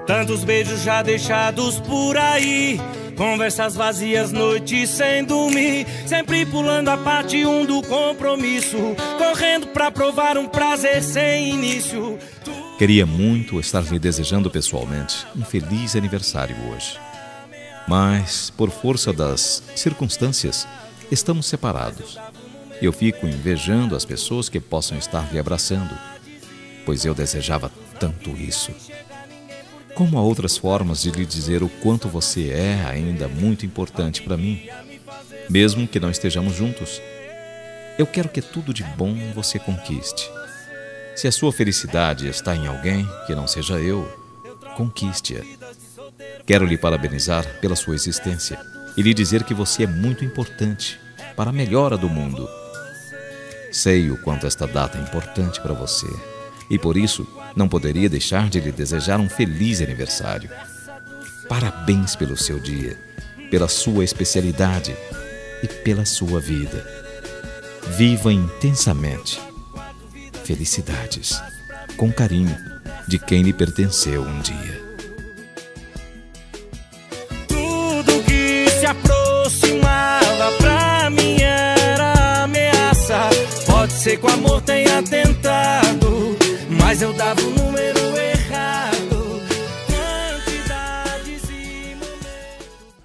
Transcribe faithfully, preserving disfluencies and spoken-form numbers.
Tantos beijos já deixados por aí, conversas vazias, noites sem dormir, sempre pulando a parte um do compromisso, correndo pra provar um prazer sem início. Queria muito estar lhe desejando pessoalmente um feliz aniversário hoje. Mas, por força das circunstâncias, estamos separados. Eu fico invejando as pessoas que possam estar lhe abraçando, pois eu desejava tanto isso. Como há outras formas de lhe dizer o quanto você é ainda muito importante para mim, mesmo que não estejamos juntos. Eu quero que tudo de bom você conquiste. Se a sua felicidade está em alguém que não seja eu, conquiste-a. Quero lhe parabenizar pela sua existência e lhe dizer que você é muito importante para a melhora do mundo. Sei o quanto esta data é importante para você e por isso não poderia deixar de lhe desejar um feliz aniversário. Parabéns pelo seu dia, pela sua especialidade e pela sua vida. Viva intensamente. Felicidades, com carinho, de quem lhe pertenceu um dia. Tudo que se aproximava pra mim era ameaça. Pode ser que o amor tenha tentado, mas eu dava o número errado.